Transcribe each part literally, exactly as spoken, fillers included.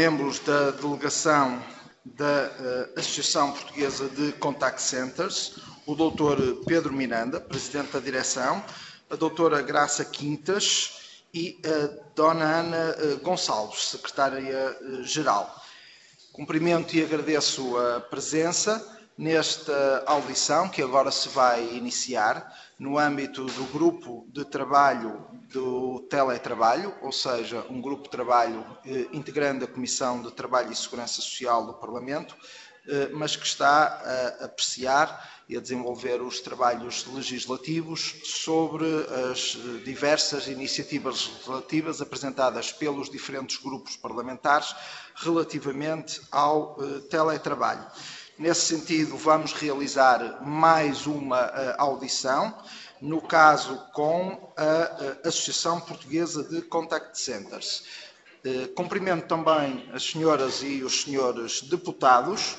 membros da delegação da uh, Associação Portuguesa de Contact Centers, o doutor Pedro Miranda, Presidente da Direção, a doutora Graça Quintas e a dona Ana uh, Gonçalves, Secretária-Geral. Cumprimento e agradeço a presença nesta audição que agora se vai iniciar no âmbito do grupo de trabalho do teletrabalho, ou seja, um grupo de trabalho eh, integrando a Comissão de Trabalho e Segurança Social do Parlamento, eh, mas que está a apreciar e a desenvolver os trabalhos legislativos sobre as diversas iniciativas legislativas apresentadas pelos diferentes grupos parlamentares relativamente ao eh, teletrabalho. Nesse sentido, vamos realizar mais uma uh, audição, no caso com a, a Associação Portuguesa de Contact Centers. Uh, cumprimento também as senhoras e os senhores deputados.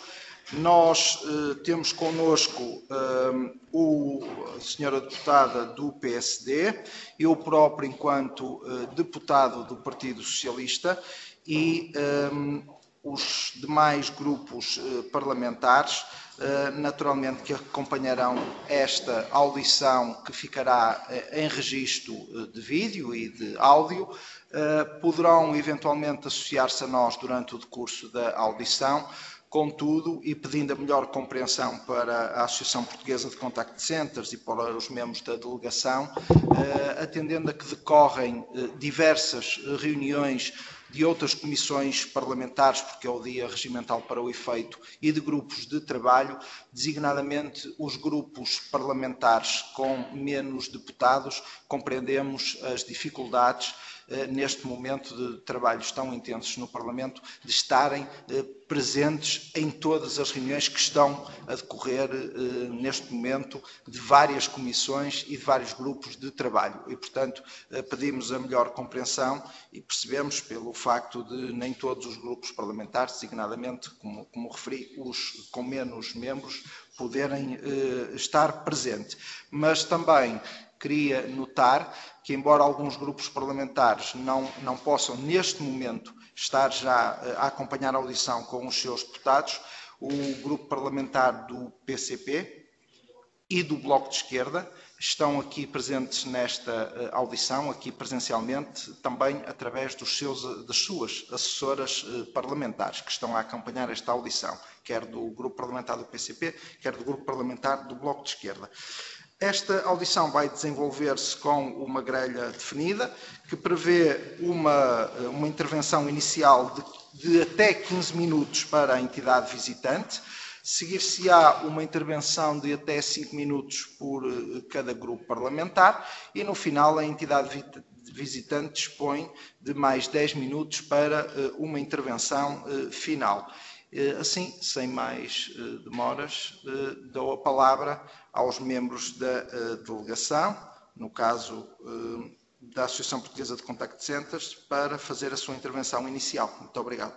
Nós uh, temos connosco uh, o, a senhora deputada do P S D, eu próprio enquanto uh, deputado do Partido Socialista e um, os demais grupos eh, parlamentares, eh, naturalmente que acompanharão esta audição que ficará eh, em registro eh, de vídeo e de áudio, eh, poderão eventualmente associar-se a nós durante o decurso da audição. Contudo, e pedindo a melhor compreensão para a Associação Portuguesa de Contact Centers e para os membros da delegação, eh, atendendo a que decorrem eh, diversas reuniões de outras comissões parlamentares, porque é o dia regimental para o efeito, e de grupos de trabalho, designadamente os grupos parlamentares com menos deputados, compreendemos as dificuldades eh, neste momento de trabalhos tão intensos no Parlamento, de estarem eh, presentes em todas as reuniões que estão a decorrer eh, neste momento de várias comissões e de vários grupos de trabalho. E, portanto, eh, pedimos a melhor compreensão e percebemos pelo facto de nem todos os grupos parlamentares, designadamente, como, como referi, os com menos membros, poderem eh, estar presentes. Mas também queria notar que, embora alguns grupos parlamentares não, não possam, neste momento, estar já a acompanhar a audição com os seus deputados, o grupo parlamentar do P C P e do Bloco de Esquerda estão aqui presentes nesta audição, aqui presencialmente, também através dos seus, das suas assessoras parlamentares que estão a acompanhar esta audição, quer do grupo parlamentar do P C P, quer do grupo parlamentar do Bloco de Esquerda. Esta audição vai desenvolver-se com uma grelha definida, que prevê uma, uma intervenção inicial de, de até quinze minutos para a entidade visitante. Seguir-se-á uma intervenção de até cinco minutos por cada grupo parlamentar e, no final, a entidade visitante dispõe de mais dez minutos para uma intervenção final. Assim, sem mais demoras, dou a palavra aos membros da delegação, no caso da Associação Portuguesa de Contact Centers, para fazer a sua intervenção inicial. Muito obrigado.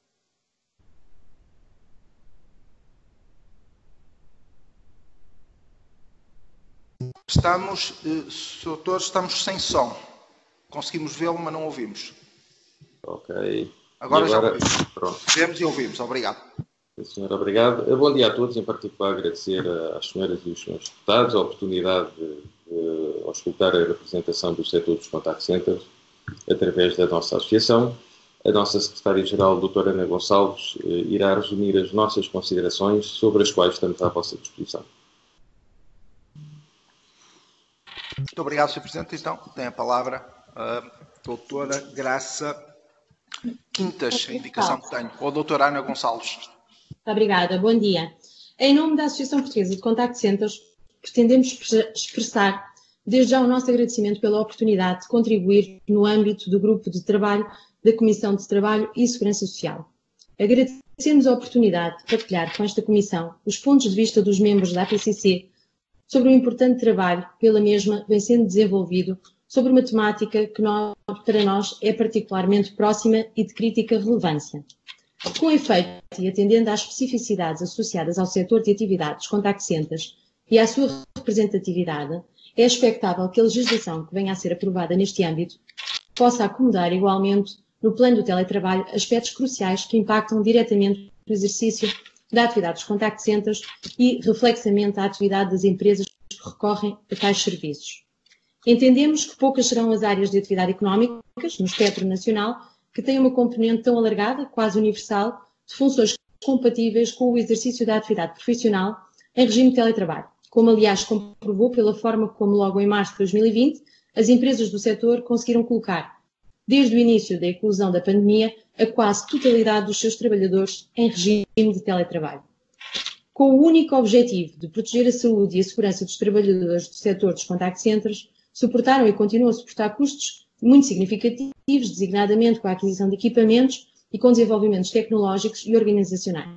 Estamos, doutor, estamos sem som. Conseguimos vê-lo, mas não ouvimos. Ok. Agora, agora já ouvimos. Vemos e ouvimos. Obrigado. Sim, senhor, obrigado. Bom dia a todos. Em particular, agradecer às senhoras e os senhores deputados a oportunidade de, de escutar a representação do setor dos contact centers através da nossa associação. A nossa secretária-geral, doutora Ana Gonçalves, irá resumir as nossas considerações sobre as quais estamos à vossa disposição. Muito obrigado, senhor Presidente. Então, tem a palavra a doutora Graça Quintas, a indicação que tenho, ou a doutora Ana Gonçalves. Obrigada, bom dia. Em nome da Associação Portuguesa de Contact Centers, pretendemos expressar desde já o nosso agradecimento pela oportunidade de contribuir no âmbito do grupo de trabalho da Comissão de Trabalho e Segurança Social. Agradecemos a oportunidade de partilhar com esta Comissão os pontos de vista dos membros da A P C C sobre o importante trabalho que pela mesma vem sendo desenvolvido sobre uma temática que nós, para nós é particularmente próxima e de crítica relevância. Com efeito e atendendo às especificidades associadas ao setor de atividades contact centers e à sua representatividade, é expectável que a legislação que venha a ser aprovada neste âmbito possa acomodar igualmente no plano do teletrabalho aspectos cruciais que impactam diretamente o exercício da atividade dos contact centers e, reflexamente, a atividade das empresas que recorrem a tais serviços. Entendemos que poucas serão as áreas de atividade económicas, no espectro nacional, que têm uma componente tão alargada, quase universal, de funções compatíveis com o exercício da atividade profissional em regime de teletrabalho, como aliás comprovou pela forma como logo em março de dois mil e vinte as empresas do setor conseguiram colocar, desde o início da eclosão da pandemia, a quase totalidade dos seus trabalhadores em regime de teletrabalho. Com o único objetivo de proteger a saúde e a segurança dos trabalhadores do setor dos contact centers, suportaram e continuam a suportar custos muito significativos, designadamente com a aquisição de equipamentos e com desenvolvimentos tecnológicos e organizacionais.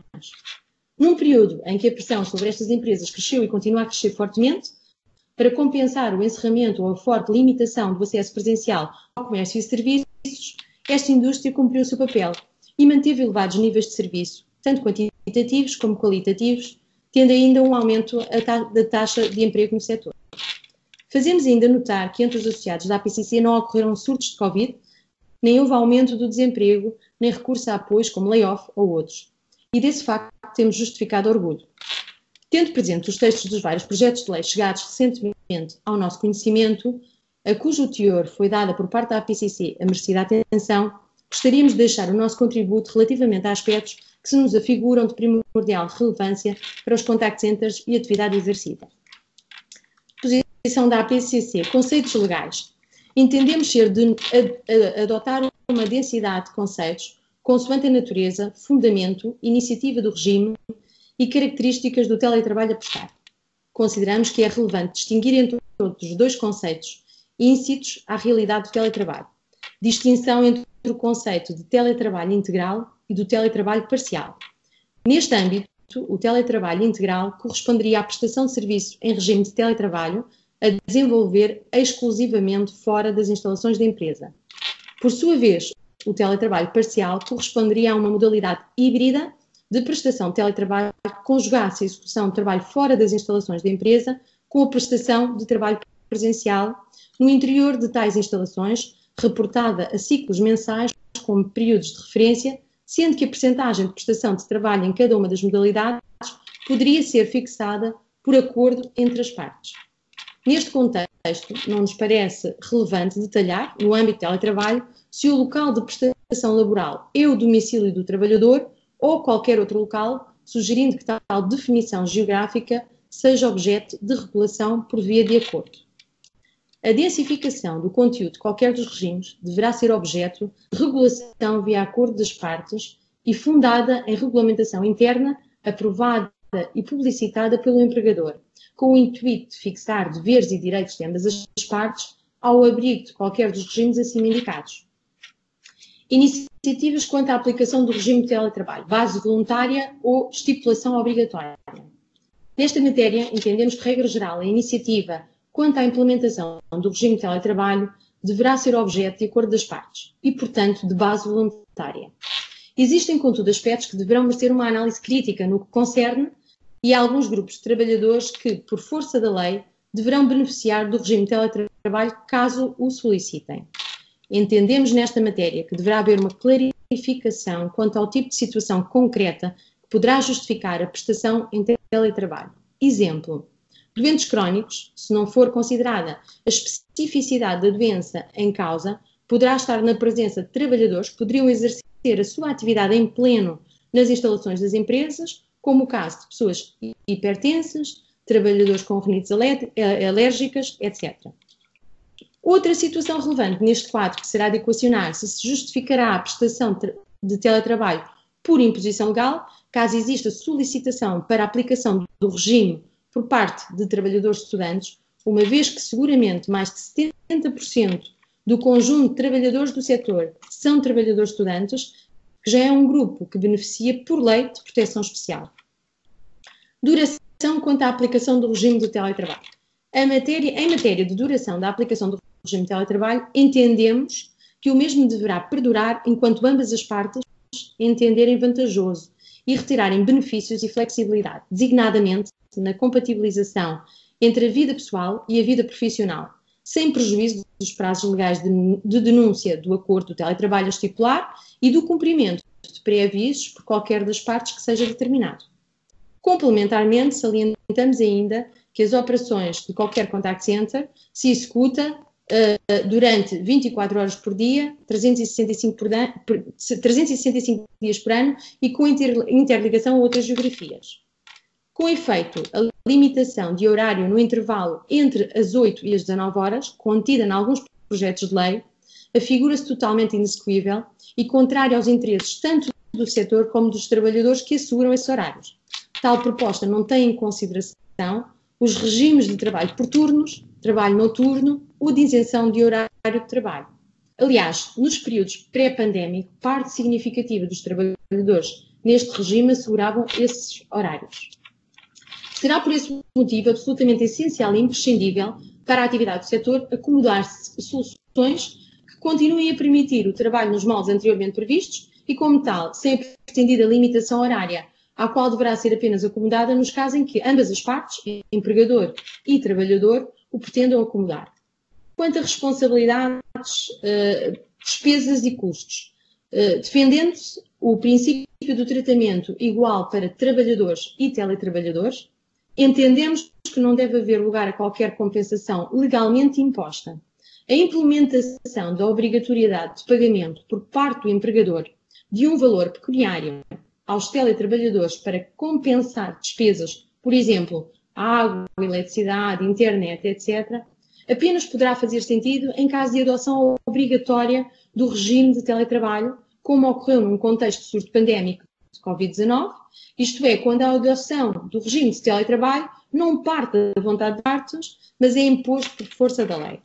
Num período em que a pressão sobre estas empresas cresceu e continua a crescer fortemente, para compensar o encerramento ou a forte limitação do acesso presencial ao comércio e serviços, esta indústria cumpriu o seu papel e manteve elevados níveis de serviço, tanto quantitativos como qualitativos, tendo ainda um aumento da taxa de emprego no setor. Fazemos ainda notar que entre os associados da A P C C não ocorreram surtos de Covid, nem houve aumento do desemprego, nem recurso a apoios como layoff ou outros. E desse facto temos justificado orgulho. Tendo presente os textos dos vários projetos de lei chegados recentemente ao nosso conhecimento, a cujo teor foi dada por parte da A P C C a merecida atenção, gostaríamos de deixar o nosso contributo relativamente a aspectos que se nos afiguram de primordial relevância para os contact centers e atividade exercida. Posição da A P C C, conceitos legais. Entendemos ser de a, a, adotar uma densidade de conceitos consoante a natureza, fundamento, iniciativa do regime e características do teletrabalho a prestar. Consideramos que é relevante distinguir entre todos os dois conceitos íncitos à realidade do teletrabalho. Distinção entre o conceito de teletrabalho integral e do teletrabalho parcial. Neste âmbito, o teletrabalho integral corresponderia à prestação de serviço em regime de teletrabalho a desenvolver exclusivamente fora das instalações da empresa. Por sua vez, o teletrabalho parcial corresponderia a uma modalidade híbrida de prestação de teletrabalho que conjugasse a execução de trabalho fora das instalações da empresa com a prestação de trabalho presencial no interior de tais instalações, reportada a ciclos mensais como períodos de referência, sendo que a percentagem de prestação de trabalho em cada uma das modalidades poderia ser fixada por acordo entre as partes. Neste contexto, não nos parece relevante detalhar, no âmbito do teletrabalho, se o local de prestação laboral é o domicílio do trabalhador ou qualquer outro local, sugerindo que tal definição geográfica seja objeto de regulação por via de acordo. A densificação do conteúdo de qualquer dos regimes deverá ser objeto de regulação via acordo das partes e fundada em regulamentação interna aprovada e publicitada pelo empregador, com o intuito de fixar deveres e direitos de ambas as partes ao abrigo de qualquer dos regimes acima indicados. Iniciativas quanto à aplicação do regime de teletrabalho, base voluntária ou estipulação obrigatória. Nesta matéria, entendemos que, regra geral, a iniciativa quanto à implementação do regime de teletrabalho deverá ser objeto de acordo das partes e, portanto, de base voluntária. Existem, contudo, aspectos que deverão merecer uma análise crítica no que concerne e há alguns grupos de trabalhadores que, por força da lei, deverão beneficiar do regime de teletrabalho caso o solicitem. Entendemos nesta matéria que deverá haver uma clarificação quanto ao tipo de situação concreta que poderá justificar a prestação em teletrabalho. Exemplo, doentes crónicos, se não for considerada a especificidade da doença em causa, poderá estar na presença de trabalhadores que poderiam exercer a sua atividade em pleno nas instalações das empresas, como o caso de pessoas hipertensas, trabalhadores com rinites alérgicas, etcétera. Outra situação relevante neste quadro que será de equacionar se se justificará a prestação de teletrabalho por imposição legal, caso exista solicitação para a aplicação do regime por parte de trabalhadores estudantes, uma vez que seguramente mais de setenta por cento do conjunto de trabalhadores do setor são trabalhadores estudantes, que já é um grupo que beneficia por lei de proteção especial. Duração quanto à aplicação do regime do teletrabalho. A matéria, em matéria de duração da aplicação do regime de teletrabalho, entendemos que o mesmo deverá perdurar enquanto ambas as partes entenderem vantajoso e retirarem benefícios e flexibilidade, designadamente na compatibilização entre a vida pessoal e a vida profissional, sem prejuízo dos prazos legais de, de denúncia do acordo do teletrabalho a estipular e do cumprimento de pré-avisos por qualquer das partes que seja determinado. Complementarmente, salientamos ainda que as operações de qualquer contact center se executa uh, durante vinte e quatro horas por dia, trezentos e sessenta e cinco, por dan- por, trezentos e sessenta e cinco dias por ano e com inter- interligação a outras geografias. Com efeito, a limitação de horário no intervalo entre as oito e as dezanove horas, contida em alguns projetos de lei, afigura-se totalmente inexecuível e contrária aos interesses tanto do setor como dos trabalhadores que asseguram esses horários. Tal proposta não tem em consideração os regimes de trabalho por turnos, trabalho noturno ou de isenção de horário de trabalho. Aliás, nos períodos pré-pandémicos, parte significativa dos trabalhadores neste regime asseguravam esses horários. Será por esse motivo absolutamente essencial e imprescindível para a atividade do setor acomodar-se soluções que continuem a permitir o trabalho nos moldes anteriormente previstos e, como tal, sem a pretendida limitação horária, à qual deverá ser apenas acomodada nos casos em que ambas as partes, empregador e trabalhador, o pretendam acomodar. Quanto a responsabilidades, uh, despesas e custos, uh, defendendo-se o princípio do tratamento igual para trabalhadores e teletrabalhadores, entendemos que não deve haver lugar a qualquer compensação legalmente imposta. A implementação da obrigatoriedade de pagamento por parte do empregador de um valor pecuniário aos teletrabalhadores para compensar despesas, por exemplo, água, eletricidade, internet, etcétera, apenas poderá fazer sentido em caso de adoção obrigatória do regime de teletrabalho, como ocorreu num contexto de surto pandémico de covid dezanove, isto é, quando a adoção do regime de teletrabalho não parte da vontade de partes, mas é imposto por força da lei.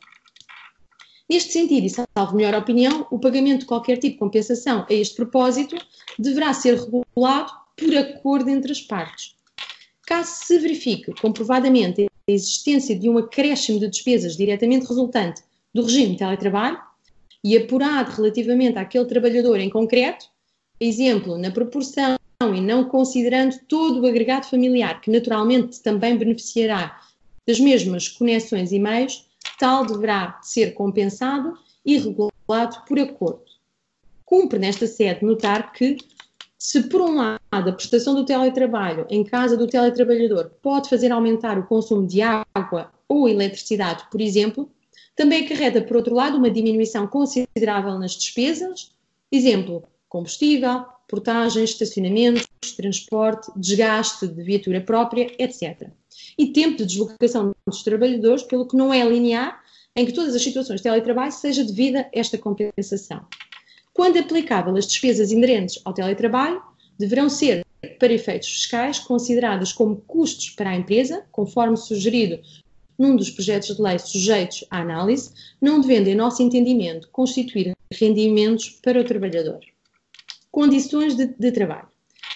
Neste sentido, e salvo melhor opinião, o pagamento de qualquer tipo de compensação a este propósito deverá ser regulado por acordo entre as partes. Caso se verifique comprovadamente a existência de um acréscimo de despesas diretamente resultante do regime de teletrabalho e apurado relativamente àquele trabalhador em concreto, exemplo, na proporção e não considerando todo o agregado familiar, que naturalmente também beneficiará das mesmas conexões e meios, tal deverá ser compensado e regulado por acordo. Cumpre nesta sede notar que, se por um lado a prestação do teletrabalho em casa do teletrabalhador pode fazer aumentar o consumo de água ou eletricidade, por exemplo, também acarreta, por outro lado, uma diminuição considerável nas despesas, exemplo, combustível, portagens, estacionamentos, transporte, desgaste de viatura própria, etcétera. E tempo de deslocação dos trabalhadores, pelo que não é linear em que todas as situações de teletrabalho seja devida esta compensação. Quando aplicável, as despesas inerentes ao teletrabalho deverão ser, para efeitos fiscais, consideradas como custos para a empresa, conforme sugerido num dos projetos de lei sujeitos à análise, não devendo, em nosso entendimento, constituir rendimentos para o trabalhador. Condições de, de trabalho.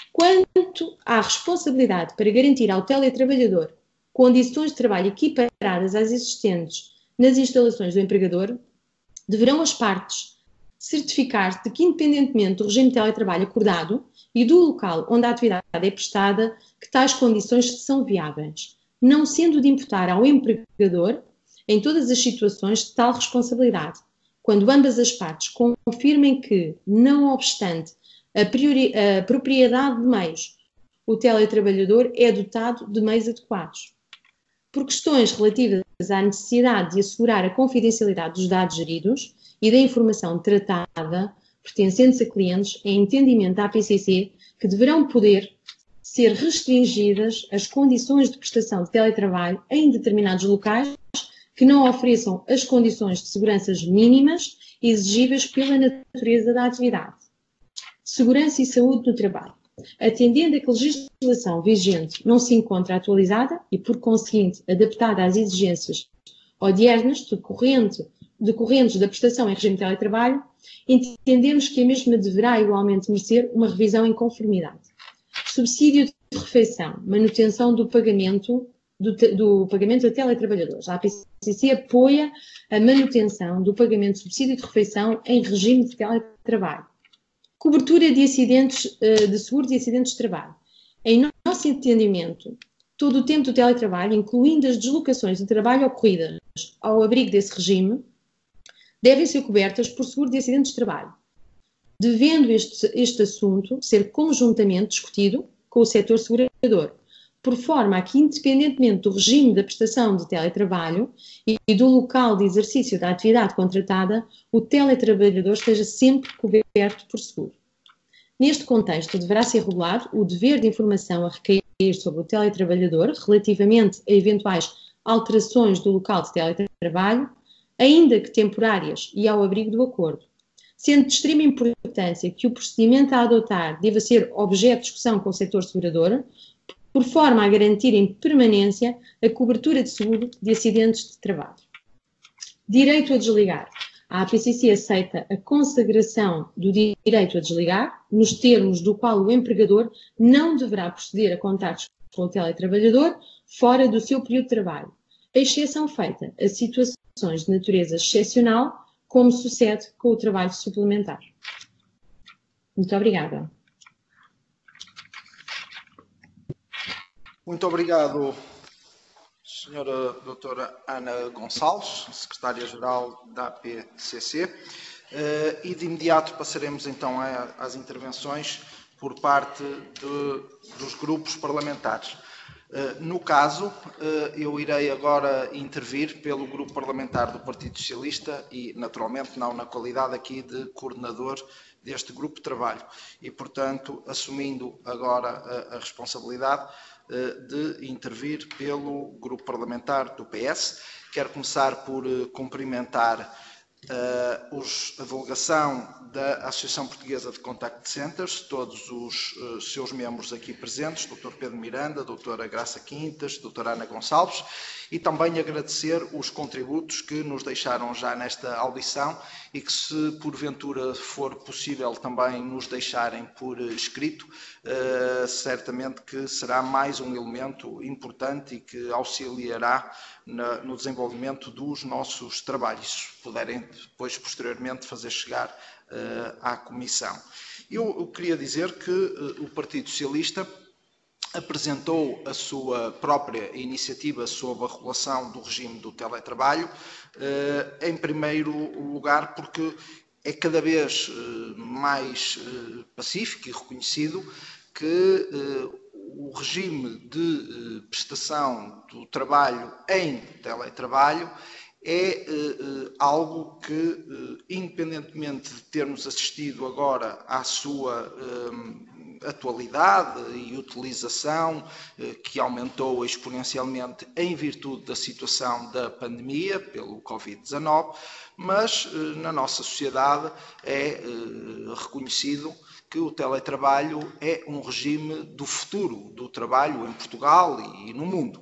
Quanto à responsabilidade para garantir ao teletrabalhador condições de trabalho equiparadas às existentes nas instalações do empregador, deverão as partes certificar-se de que, independentemente do regime de teletrabalho acordado e do local onde a atividade é prestada, que tais condições são viáveis, não sendo de imputar ao empregador, em todas as situações, tal responsabilidade, quando ambas as partes confirmem que, não obstante a, priori, a propriedade de meios, o teletrabalhador é dotado de meios adequados. Por questões relativas à necessidade de assegurar a confidencialidade dos dados geridos e da informação tratada pertencentes a clientes, é entendimento da A P C C que deverão poder ser restringidas as condições de prestação de teletrabalho em determinados locais que não ofereçam as condições de segurança mínimas exigíveis pela natureza da atividade. Segurança e saúde no trabalho. Atendendo a que a legislação vigente não se encontra atualizada e, por conseguinte, adaptada às exigências odiernas decorrente, decorrentes da prestação em regime de teletrabalho, entendemos que a mesma deverá igualmente merecer uma revisão em conformidade. Subsídio de refeição, manutenção do pagamento, do, do pagamento a teletrabalhadores. A A P C C apoia a manutenção do pagamento de subsídio de refeição em regime de teletrabalho. Cobertura de acidentes, de seguros e acidentes de trabalho. Em nosso entendimento, Todo o tempo do teletrabalho, incluindo as deslocações de trabalho ocorridas ao abrigo desse regime, devem ser cobertas por seguro de acidentes de trabalho, devendo este, este assunto ser conjuntamente discutido com o setor segurador, por forma a que, independentemente do regime da prestação de teletrabalho e do local de exercício da atividade contratada, o teletrabalhador esteja sempre coberto por seguro. Neste contexto, deverá ser regulado o dever de informação a recair sobre o teletrabalhador relativamente a eventuais alterações do local de teletrabalho, ainda que temporárias e ao abrigo do acordo, sendo de extrema importância que o procedimento a adotar deva ser objeto de discussão com o setor segurador, por forma a garantir em permanência a cobertura de seguro de acidentes de trabalho. Direito a desligar. A A P C C aceita a consagração do direito a desligar, nos termos do qual o empregador não deverá proceder a contactos com o teletrabalhador fora do seu período de trabalho, a exceção feita a situações de natureza excepcional, como sucede com o trabalho suplementar. Muito obrigada. Muito obrigado, senhora doutora Ana Gonçalves, secretária-geral da A P C C. E de imediato passaremos então às intervenções por parte de, dos grupos parlamentares. No caso, eu irei agora intervir pelo grupo parlamentar do Partido Socialista e, naturalmente, não na qualidade aqui de coordenador deste grupo de trabalho. E, portanto, assumindo agora a, a responsabilidade de intervir pelo grupo parlamentar do P S. Quero começar por cumprimentar uh, os, a delegação da Associação Portuguesa de Contact Centers, todos os uh, seus membros aqui presentes, doutor Pedro Miranda, doutora Graça Quintas, doutora Ana Gonçalves, e também agradecer os contributos que nos deixaram já nesta audição e que, se porventura for possível também nos deixarem por escrito, uh, certamente que será mais um elemento importante e que auxiliará na, no desenvolvimento dos nossos trabalhos, se puderem depois posteriormente fazer chegar uh, à Comissão. Eu, eu queria dizer que uh, o Partido Socialista apresentou a sua própria iniciativa sobre a regulação do regime do teletrabalho, em primeiro lugar porque é cada vez mais pacífico e reconhecido que o regime de prestação do trabalho em teletrabalho é algo que, independentemente de termos assistido agora à sua atualidade e utilização, que aumentou exponencialmente em virtude da situação da pandemia pelo Covid dezanove, mas na nossa sociedade é reconhecido que o teletrabalho é um regime do futuro do trabalho em Portugal e no mundo.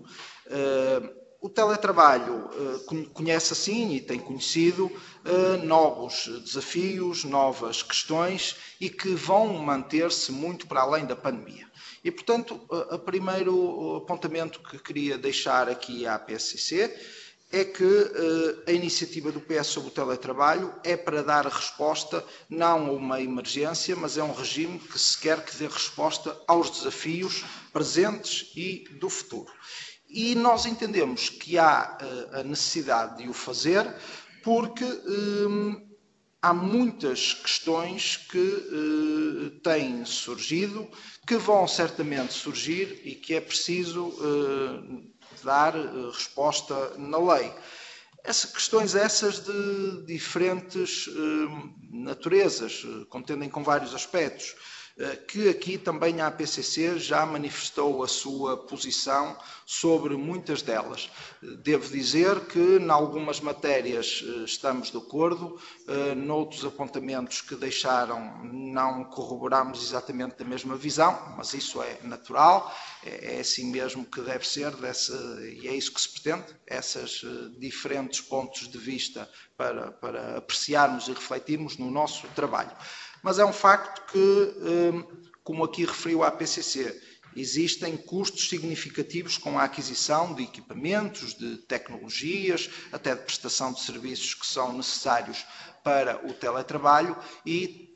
O teletrabalho conhece assim e tem conhecido novos desafios, novas questões e que vão manter-se muito para além da pandemia. E, portanto, o primeiro apontamento que queria deixar aqui à P S C C é que a iniciativa do P S sobre o teletrabalho é para dar resposta não a uma emergência, mas é um regime que se quer que dê resposta aos desafios presentes e do futuro. E nós entendemos que há a necessidade de o fazer porque hum, há muitas questões que uh, têm surgido, que vão certamente surgir e que é preciso uh, dar uh, resposta na lei. Essas questões essas de diferentes uh, naturezas, uh, contendem com vários aspectos, que aqui também a A P C C já manifestou a sua posição sobre muitas delas. Devo dizer que, em algumas matérias, estamos de acordo, noutros apontamentos que deixaram não corroboramos exatamente da mesma visão, mas isso é natural, é assim mesmo que deve ser, desse, e é isso que se pretende, esses diferentes pontos de vista para, para apreciarmos e refletirmos no nosso trabalho. Mas é um facto que, como aqui referiu a A P C C, existem custos significativos com a aquisição de equipamentos, de tecnologias, até de prestação de serviços que são necessários para o teletrabalho e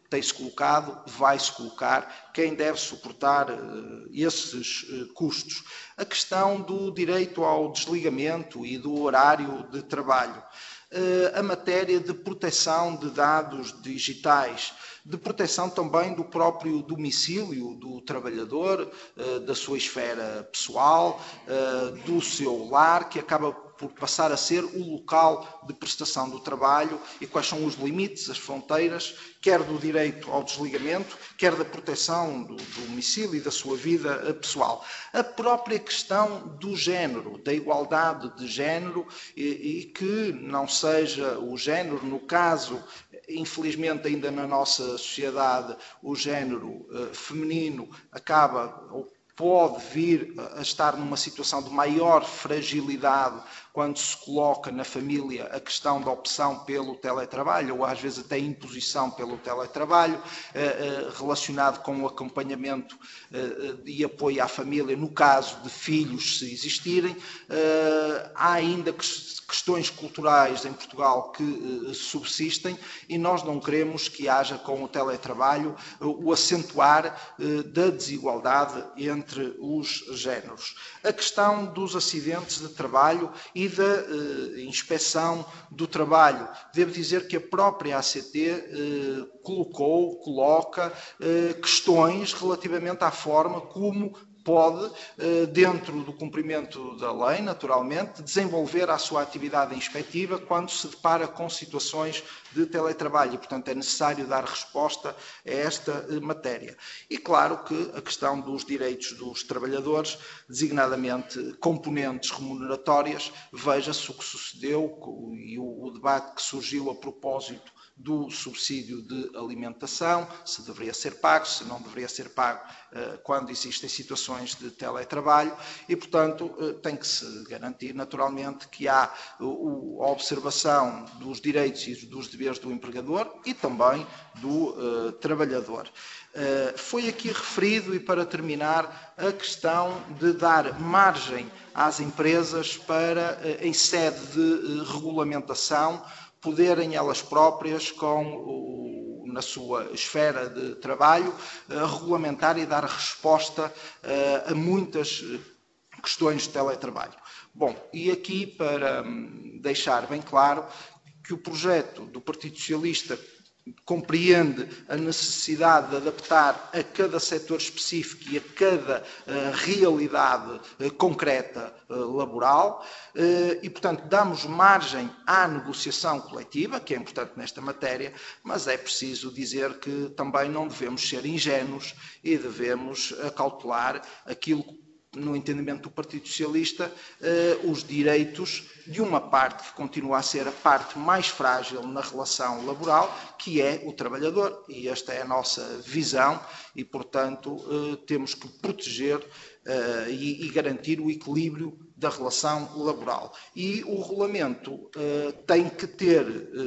tem-se colocado, vai-se colocar, quem deve suportar uh, esses uh, custos. A questão do direito ao desligamento e do horário de trabalho. Uh, a matéria de proteção de dados digitais, de proteção também do próprio domicílio do trabalhador, uh, da sua esfera pessoal, uh, do seu lar, que acaba por passar a ser o local de prestação do trabalho, e quais são os limites, as fronteiras, quer do direito ao desligamento, quer da proteção do, do domicílio e da sua vida pessoal. A própria questão do género, da igualdade de género, e, e que não seja o género, no caso, infelizmente ainda na nossa sociedade, o género uh, feminino acaba, ou pode vir a estar numa situação de maior fragilidade quando se coloca na família a questão da opção pelo teletrabalho, ou às vezes até imposição pelo teletrabalho, relacionado com o acompanhamento e apoio à família, no caso de filhos, se existirem. Há ainda questões culturais em Portugal que subsistem, e nós não queremos que haja com o teletrabalho o acentuar da desigualdade entre os géneros. A questão dos acidentes de trabalho e da eh, inspeção do trabalho. Devo dizer que a própria A C T eh, colocou, coloca eh, questões relativamente à forma como pode, dentro do cumprimento da lei, naturalmente, desenvolver a sua atividade inspectiva quando se depara com situações de teletrabalho, e, portanto, é necessário dar resposta a esta matéria. E, claro, que a questão dos direitos dos trabalhadores, designadamente componentes remuneratórias, veja-se o que sucedeu e o debate que surgiu a propósito do subsídio de alimentação, se deveria ser pago, se não deveria ser pago quando existem situações de teletrabalho, e, portanto, tem que se garantir, naturalmente, que há a observação dos direitos e dos deveres do empregador e também do uh, trabalhador. Uh, foi aqui referido, e para terminar, a questão de dar margem às empresas para, uh, em sede de uh, regulamentação, poderem elas próprias, com o, na sua esfera de trabalho, uh, regulamentar e dar resposta uh, a muitas questões de teletrabalho. Bom, e aqui para um, deixar bem claro que o projeto do Partido Socialista compreende a necessidade de adaptar a cada setor específico e a cada uh, realidade uh, concreta uh, laboral uh, e, portanto, damos margem à negociação coletiva, que é importante nesta matéria, mas é preciso dizer que também não devemos ser ingênuos e devemos acautelar aquilo que, no entendimento do Partido Socialista, eh, os direitos de uma parte que continua a ser a parte mais frágil na relação laboral, que é o trabalhador. E esta é a nossa visão e, portanto, eh, temos que proteger eh, e, e garantir o equilíbrio da relação laboral. E o regulamento eh, tem que ter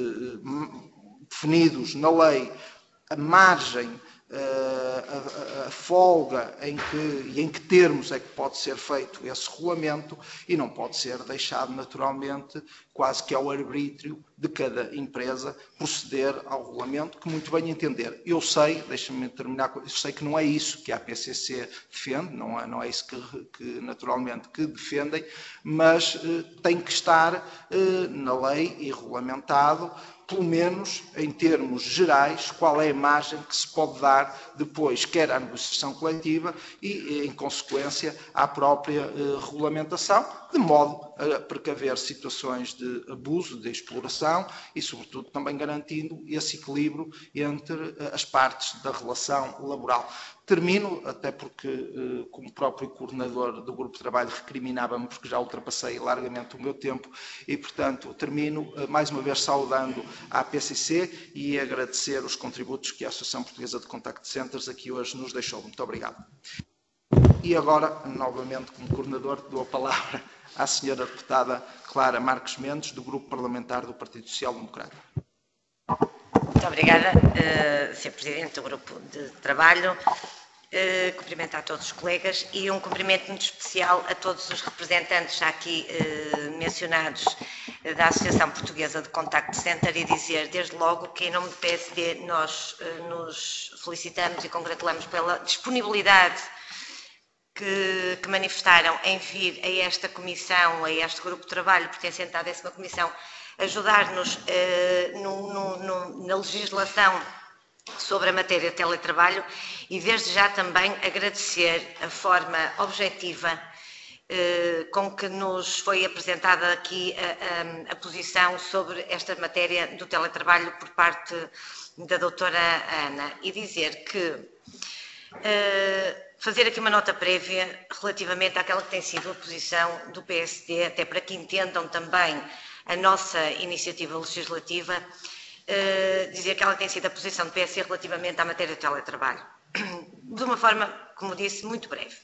eh, definidos na lei a margem, A, a, a folga em que, e em que termos é que pode ser feito esse regulamento, e não pode ser deixado naturalmente quase que ao arbítrio de cada empresa proceder ao regulamento que muito bem entender. Eu sei, deixa-me terminar, eu sei que não é isso que a P C C defende, não é, não é isso que, que naturalmente que defendem, mas eh, tem que estar eh, na lei e regulamentado, pelo menos em termos gerais, qual é a margem que se pode dar depois, quer à negociação coletiva e, em consequência, à própria eh, regulamentação, de modo a precaver situações de abuso, de exploração e, sobretudo, também garantindo esse equilíbrio entre as partes da relação laboral. Termino, até porque, como próprio coordenador do grupo de trabalho, recriminava-me porque já ultrapassei largamente o meu tempo e, portanto, termino mais uma vez saudando a P C C e agradecer os contributos que a Associação Portuguesa de Contact Centers aqui hoje nos deixou. Muito obrigado. E agora, novamente, como coordenador, dou a palavra à senhora deputada Clara Marques Mendes, do Grupo Parlamentar do Partido Social Democrata. Muito obrigada, uh, senhor Presidente do Grupo de Trabalho. Uh, cumprimentar a todos os colegas e um cumprimento muito especial a todos os representantes já aqui uh, mencionados da Associação Portuguesa de Contact Center e dizer desde logo que em nome do P S D nós nos felicitamos e congratulamos pela disponibilidade que, que manifestaram em vir a esta comissão, a este grupo de trabalho pertencente à décima comissão, ajudar-nos eh, no, no, no, na legislação sobre a matéria de teletrabalho e desde já também agradecer a forma objetiva eh, com que nos foi apresentada aqui a, a, a posição sobre esta matéria do teletrabalho por parte da doutora Ana e dizer que eh, fazer aqui uma nota prévia relativamente àquela que tem sido a posição do P S D, até para que entendam também a nossa iniciativa legislativa, uh, dizer que ela tem sido a posição do P S D relativamente à matéria do teletrabalho, de uma forma, como disse, muito breve.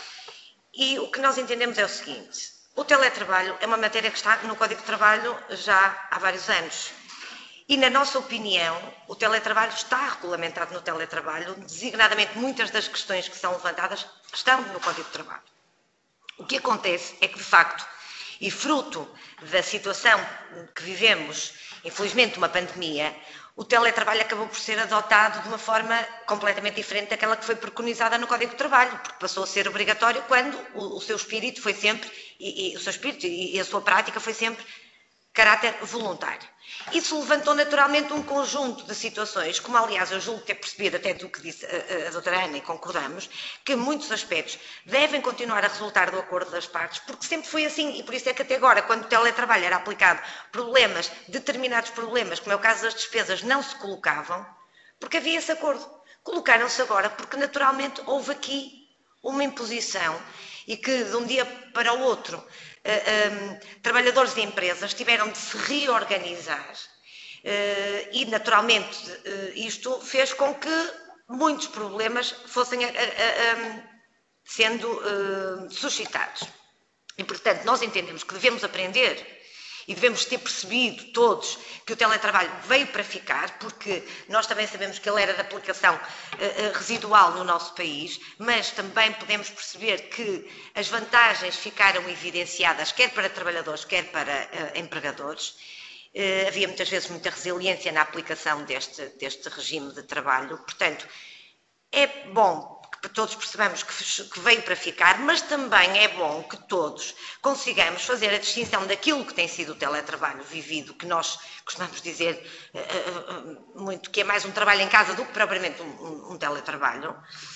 E o que nós entendemos é o seguinte: o teletrabalho é uma matéria que está no Código de Trabalho já há vários anos. E, na nossa opinião, o teletrabalho está regulamentado no teletrabalho, designadamente muitas das questões que são levantadas estão no Código de Trabalho. O que acontece é que, de facto, e fruto da situação que vivemos, infelizmente uma pandemia, o teletrabalho acabou por ser adotado de uma forma completamente diferente daquela que foi preconizada no Código de Trabalho, porque passou a ser obrigatório quando o, o seu espírito foi sempre, e, e o seu espírito e, e a sua prática foi sempre caráter voluntário. Isso levantou naturalmente um conjunto de situações, como aliás eu julgo ter percebido até do que disse a, a doutora Ana e concordamos, que muitos aspectos devem continuar a resultar do acordo das partes, porque sempre foi assim e por isso é que até agora, quando o teletrabalho era aplicado, problemas, determinados problemas, como é o caso das despesas, não se colocavam, porque havia esse acordo. Colocaram-se agora porque naturalmente houve aqui uma imposição e que de um dia para o outro Uh, um, trabalhadores de empresas tiveram de se reorganizar uh, e, naturalmente, uh, isto fez com que muitos problemas fossem uh, uh, uh, sendo uh, suscitados. E, portanto, nós entendemos que devemos aprender e devemos ter percebido todos que o teletrabalho veio para ficar, porque nós também sabemos que ele era de aplicação uh, residual no nosso país, mas também podemos perceber que as vantagens ficaram evidenciadas quer para trabalhadores, quer para uh, empregadores. Uh, havia muitas vezes muita resiliência na aplicação deste, deste regime de trabalho, portanto, é bom que todos percebamos que veio para ficar, mas também é bom que todos consigamos fazer a distinção daquilo que tem sido o teletrabalho vivido, que nós costumamos dizer uh, uh, muito que é mais um trabalho em casa do que propriamente um, um, um teletrabalho,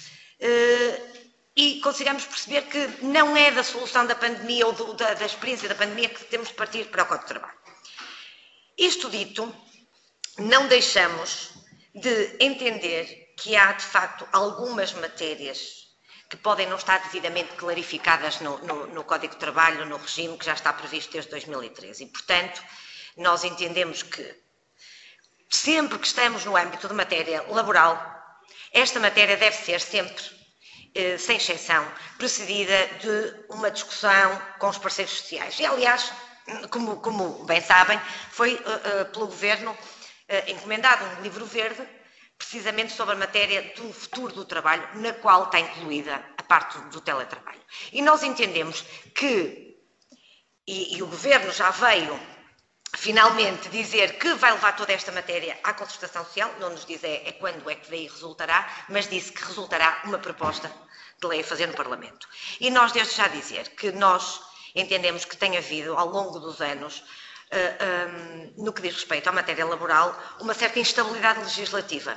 uh, e consigamos perceber que não é da solução da pandemia ou do, da, da experiência da pandemia que temos de partir para o Código de Trabalho. Isto dito, não deixamos de entender que há, de facto, algumas matérias que podem não estar devidamente clarificadas no, no, no Código de Trabalho, no regime que já está previsto desde dois mil e treze. E, portanto, nós entendemos que, sempre que estamos no âmbito de matéria laboral, esta matéria deve ser sempre, eh, sem exceção, precedida de uma discussão com os parceiros sociais. E, aliás, como, como bem sabem, foi uh, uh, pelo Governo uh, encomendado um livro verde precisamente sobre a matéria do futuro do trabalho, na qual está incluída a parte do teletrabalho. E nós entendemos que, e, e o Governo já veio finalmente dizer que vai levar toda esta matéria à concertação social, não nos diz é, é quando é que daí resultará, mas disse que resultará uma proposta de lei a fazer no Parlamento. E nós desde já dizer que nós entendemos que tem havido, ao longo dos anos, Uh, um, no que diz respeito à matéria laboral, uma certa instabilidade legislativa.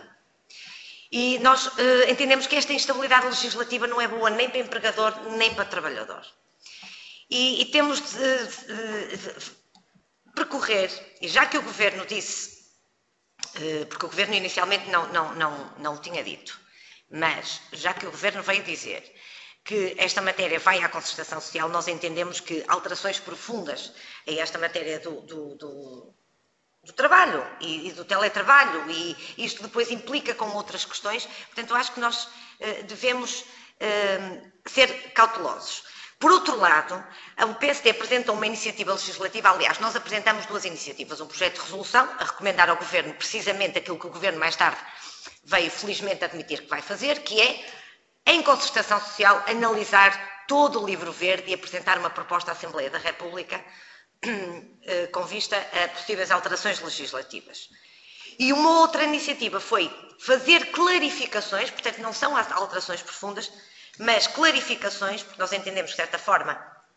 E nós uh, entendemos que esta instabilidade legislativa não é boa nem para empregador, nem para trabalhador. E, e temos de, de, de percorrer, e já que o Governo disse, uh, porque o Governo inicialmente não, não, não, não o tinha dito, mas já que o Governo veio dizer que esta matéria vai à concertação social, nós entendemos que alterações profundas a esta matéria do, do, do, do trabalho e, e do teletrabalho, e isto depois implica com outras questões, portanto, eu acho que nós uh, devemos uh, ser cautelosos. Por outro lado, o P S D apresentou uma iniciativa legislativa, aliás, nós apresentamos duas iniciativas, um projeto de resolução a recomendar ao Governo precisamente aquilo que o Governo mais tarde veio felizmente admitir que vai fazer, que é, em concertação social, analisar todo o livro verde e apresentar uma proposta à Assembleia da República com vista a possíveis alterações legislativas. E uma outra iniciativa foi fazer clarificações, portanto não são alterações profundas, mas clarificações, porque nós entendemos que de certa forma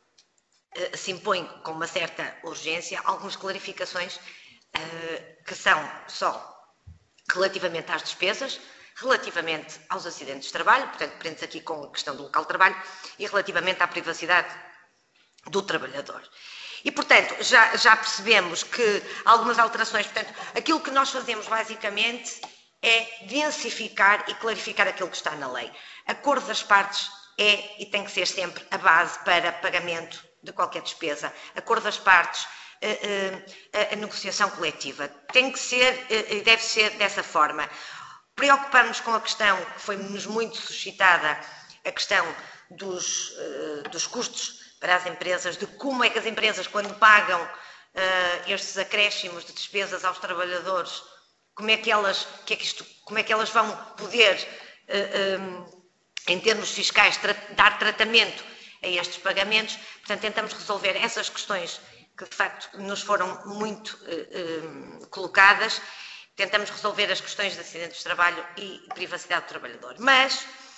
se impõe com uma certa urgência algumas clarificações que são só relativamente às despesas, relativamente aos acidentes de trabalho, portanto prende-se aqui com a questão do local de trabalho, e relativamente à privacidade do trabalhador. E, portanto, já, já percebemos que algumas alterações, portanto, aquilo que nós fazemos basicamente é densificar e clarificar aquilo que está na lei. Acordo das partes é e tem que ser sempre a base para pagamento de qualquer despesa. Acordo das partes, a, a, a negociação coletiva. Tem que ser e deve ser dessa forma. Preocupamos com a questão que foi-nos muito suscitada, a questão dos, dos custos para as empresas, de como é que as empresas, quando pagam uh, estes acréscimos de despesas aos trabalhadores, como é que elas, que é que isto, como é que elas vão poder, uh, um, em termos fiscais, tra dar tratamento a estes pagamentos. Portanto, tentamos resolver essas questões que, de facto, nos foram muito uh, uh, colocadas. Tentamos resolver as questões de acidentes de trabalho e privacidade do trabalhador. Mas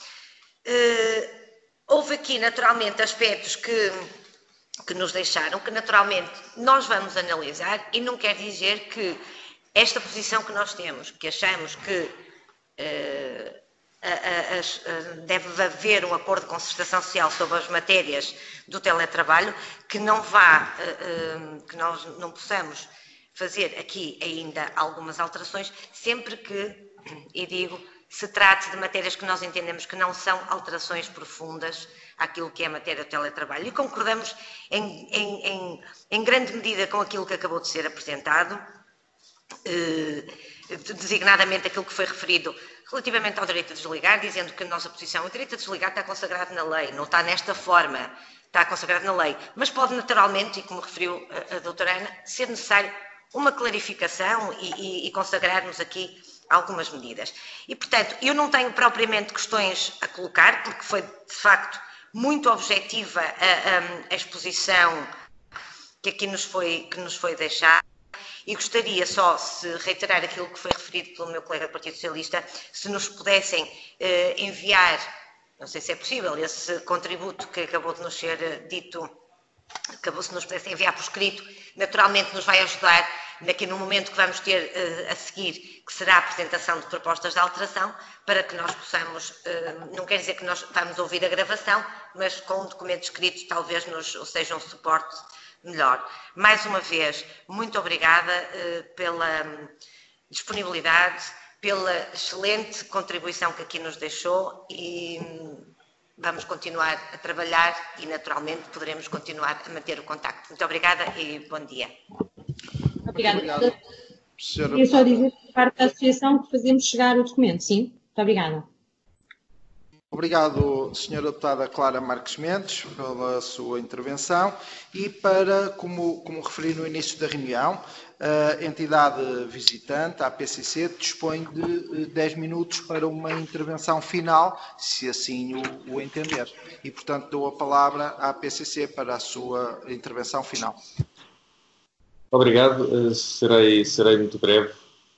uh, houve aqui, naturalmente, aspectos que, que nos deixaram, que naturalmente nós vamos analisar, e não quer dizer que esta posição que nós temos, que achamos que uh, a, a, a, deve haver um acordo de concertação social sobre as matérias do teletrabalho, que não vá, uh, uh, que nós não possamos fazer aqui ainda algumas alterações, sempre que, e digo, se trate de matérias que nós entendemos que não são alterações profundas àquilo que é a matéria do teletrabalho. E concordamos em, em, em, em grande medida com aquilo que acabou de ser apresentado, eh, designadamente aquilo que foi referido relativamente ao direito a desligar, dizendo que a nossa posição, o direito a desligar está consagrado na lei, não está nesta forma, está consagrado na lei, mas pode naturalmente, e como referiu a, a doutora Ana, ser necessário uma clarificação e, e, e consagrarmos aqui algumas medidas. E, portanto, eu não tenho propriamente questões a colocar, porque foi, de facto, muito objetiva a, a, a exposição que aqui nos foi, que nos foi deixada, e gostaria só, se reiterar aquilo que foi referido pelo meu colega do Partido Socialista, se nos pudessem eh, enviar, não sei se é possível, esse contributo que acabou de nos ser dito, acabou se nos pudessem enviar por escrito, naturalmente nos vai ajudar daqui no momento que vamos ter uh, a seguir, que será a apresentação de propostas de alteração, para que nós possamos, uh, não quer dizer que nós vamos ouvir a gravação, mas com um documento escrito talvez nos seja um suporte melhor. Mais uma vez, muito obrigada uh, pela um, disponibilidade, pela excelente contribuição que aqui nos deixou e um, vamos continuar a trabalhar e naturalmente poderemos continuar a manter o contacto. Muito obrigada e bom dia. Obrigada. Obrigado. Queria só dizer por parte da associação que fazemos chegar o documento, sim? Muito obrigada. Obrigado, senhora Deputada Clara Marques Mendes, pela sua intervenção e para, como, como referi no início da reunião, a entidade visitante, a A P C C, dispõe de dez minutos para uma intervenção final, se assim o, o entender. E, portanto, dou a palavra à A P C C para a sua intervenção final. Obrigado, serei, serei muito breve.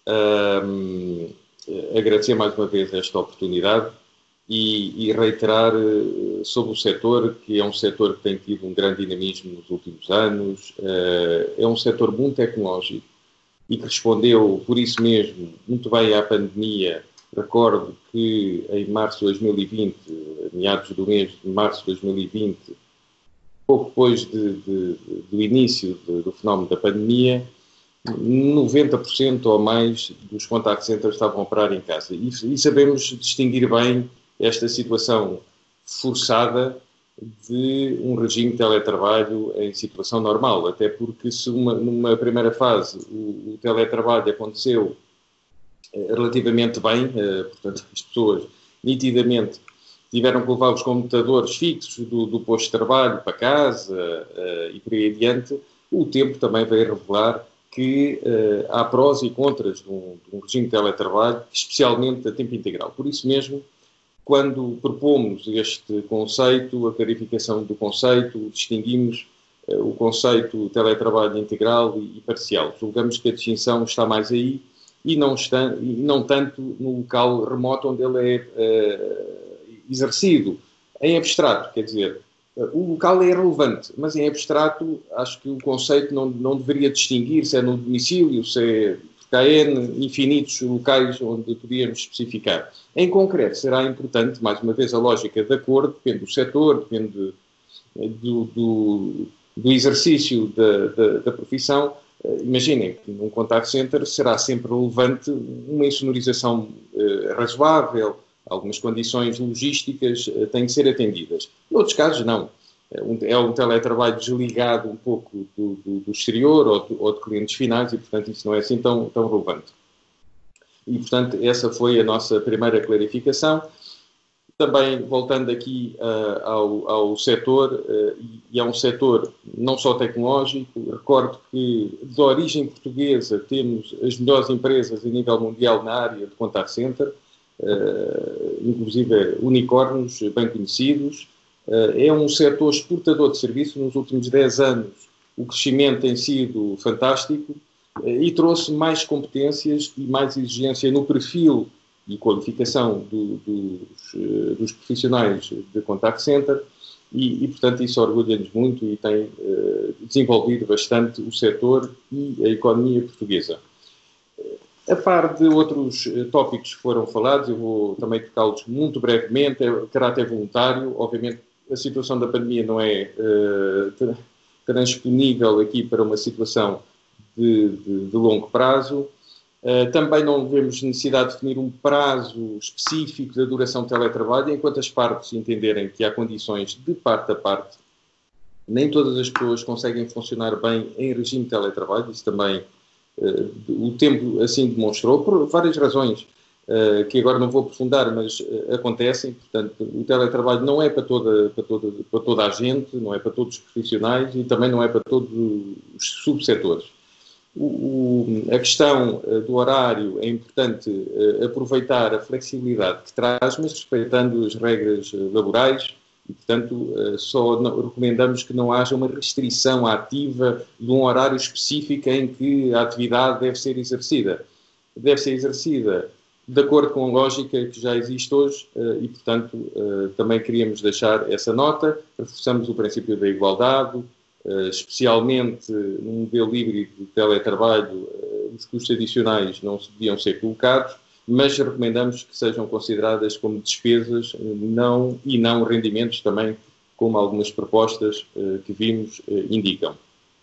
Um, agradecer mais uma vez esta oportunidade e, e reiterar sobre o setor, que é um setor que tem tido um grande dinamismo nos últimos anos, uh, é um setor muito tecnológico e que respondeu, por isso mesmo, muito bem à pandemia. Recordo que em março de dois mil e vinte, meados do mês de março de dois mil e vinte, pouco depois de, de, de, do início de, do fenómeno da pandemia, noventa por cento ou mais dos contact centers estavam a operar em casa. E, e sabemos distinguir bem esta situação forçada de um regime de teletrabalho em situação normal, até porque se uma, numa primeira fase o, o teletrabalho aconteceu eh, relativamente bem, eh, portanto as pessoas nitidamente tiveram que levar os computadores fixos do, do posto de trabalho para casa uh, e por aí adiante, o tempo também veio revelar que uh, há prós e contras de um, de um regime de teletrabalho, especialmente a tempo integral. Por isso mesmo, quando propomos este conceito, a clarificação do conceito, distinguimos o conceito de teletrabalho integral e parcial. Julgamos que a distinção está mais aí e não, está, e não tanto no local remoto onde ele é uh, exercido. Em abstrato, quer dizer, o local é relevante, mas em abstrato acho que o conceito não, não deveria distinguir se é no domicílio, se é... porque há N infinitos locais onde podíamos especificar. Em concreto, será importante, mais uma vez, a lógica de acordo, depende do setor, depende do, do, do exercício da, da, da profissão. Imaginem que num contact center será sempre relevante uma insonorização eh, razoável, algumas condições logísticas eh, têm que ser atendidas. Em outros casos, não. É um, é um teletrabalho desligado um pouco do, do, do exterior ou, do, ou de clientes finais e, portanto, isso não é assim tão, tão relevante. E, portanto, essa foi a nossa primeira clarificação. Também, voltando aqui uh, ao, ao setor, uh, e é um setor não só tecnológico, recordo que, de origem portuguesa, temos as melhores empresas a nível mundial na área de contact center, uh, inclusive unicórnios bem conhecidos. Uh, é um setor exportador de serviços. Nos últimos dez anos, o crescimento tem sido fantástico uh, e trouxe mais competências e mais exigência no perfil e qualificação do, dos, dos profissionais de contact center e, e portanto, isso orgulha-nos muito e tem uh, desenvolvido bastante o setor e a economia portuguesa. A par de outros uh, tópicos que foram falados, eu vou também tocá-los muito brevemente, é caráter voluntário. Obviamente, a situação da pandemia não é uh, transponível aqui para uma situação de, de, de longo prazo. Uh, também não vemos necessidade de definir um prazo específico da duração de teletrabalho, enquanto as partes entenderem que há condições de parte a parte. Nem todas as pessoas conseguem funcionar bem em regime de teletrabalho, isso também uh, o tempo assim demonstrou, por várias razões, uh, que agora não vou aprofundar, mas uh, acontecem. Portanto, o teletrabalho não é para toda, para, toda, para toda a gente, não é para todos os profissionais e também não é para todos os subsetores. O, o, a questão uh, do horário é importante uh, aproveitar a flexibilidade que traz, mas respeitando as regras uh, laborais e, portanto, uh, só não, recomendamos que não haja uma restrição ativa de um horário específico em que a atividade deve ser exercida. Deve ser exercida de acordo com a lógica que já existe hoje uh, e, portanto, uh, também queríamos deixar essa nota. Reforçamos o princípio da igualdade. Uh, especialmente num modelo híbrido de teletrabalho, uh, os custos adicionais não deviam ser colocados, mas recomendamos que sejam consideradas como despesas não, e não rendimentos também, como algumas propostas uh, que vimos uh, indicam.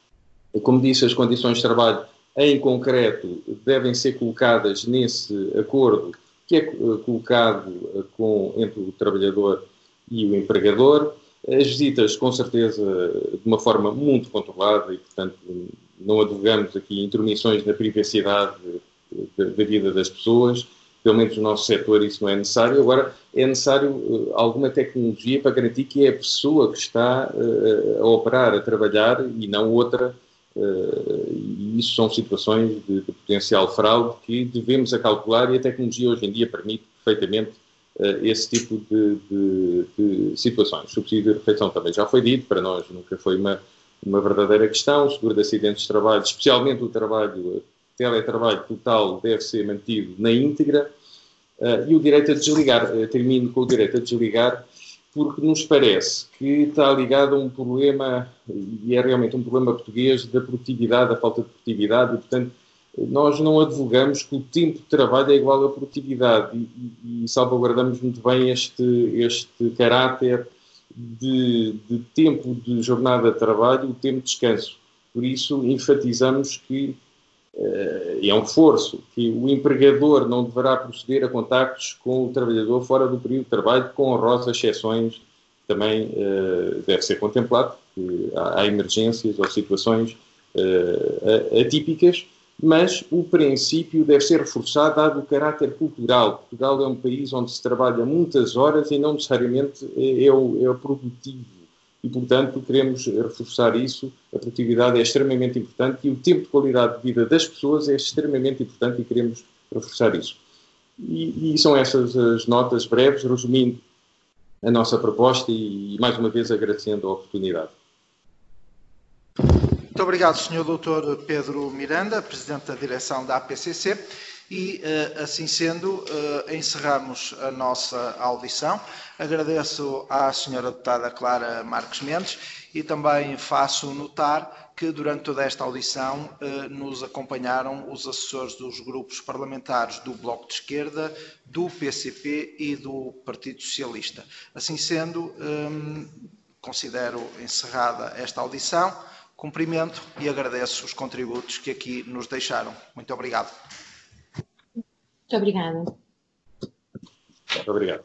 Como disse, as condições de trabalho em concreto devem ser colocadas nesse acordo que é uh, colocado uh, com, entre o trabalhador e o empregador. As visitas, com certeza, de uma forma muito controlada e, portanto, não advogamos aqui intromissões na privacidade da vida das pessoas. Pelo menos no nosso setor isso não é necessário. Agora, é necessário uh, alguma tecnologia para garantir que é a pessoa que está uh, a operar, a trabalhar e não outra. Uh, e isso são situações de, de potencial fraude que devemos acalcular e a tecnologia hoje em dia permite perfeitamente Uh, esse tipo de, de, de situações. O subsídio de refeição também já foi dito, para nós nunca foi uma, uma verdadeira questão. O seguro de acidentes de trabalho, especialmente o trabalho, o teletrabalho total, deve ser mantido na íntegra. Uh, e o direito a desligar, uh, termino com o direito a desligar, porque nos parece que está ligado a um problema, e é realmente um problema português, da produtividade, da falta de produtividade, e, portanto, nós não advogamos que o tempo de trabalho é igual à produtividade e, e, e salvaguardamos muito bem este, este caráter de, de tempo de jornada de trabalho e o tempo de descanso. Por isso, enfatizamos que, uh, é um reforço, que o empregador não deverá proceder a contactos com o trabalhador fora do período de trabalho, com honrosas exceções, também uh, deve ser contemplado, porque há, há emergências ou situações uh, atípicas. Mas o princípio deve ser reforçado, dado o caráter cultural. Portugal é um país onde se trabalha muitas horas e não necessariamente é, é, o, é o produtivo. E, portanto, queremos reforçar isso. A produtividade é extremamente importante e o tempo de qualidade de vida das pessoas é extremamente importante e queremos reforçar isso. E, e são essas as notas breves, resumindo a nossa proposta e, mais uma vez, agradecendo a oportunidade. Muito obrigado, senhor doutor Pedro Miranda, Presidente da Direção da A P C C. E, assim sendo, encerramos a nossa audição. Agradeço à senhora deputada Clara Marques Mendes e também faço notar que durante toda esta audição nos acompanharam os assessores dos grupos parlamentares do Bloco de Esquerda, do P C P e do Partido Socialista. Assim sendo, considero encerrada esta audição, cumprimento e agradeço os contributos que aqui nos deixaram. Muito obrigado. Muito obrigada. Muito obrigado.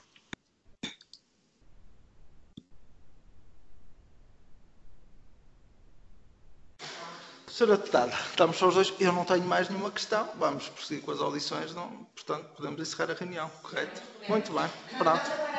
Senhora Deputada, estamos só os dois. Eu não tenho mais nenhuma questão. Vamos prosseguir com as audições, não? Portanto, podemos encerrar a reunião, correto? Muito bem. Pronto.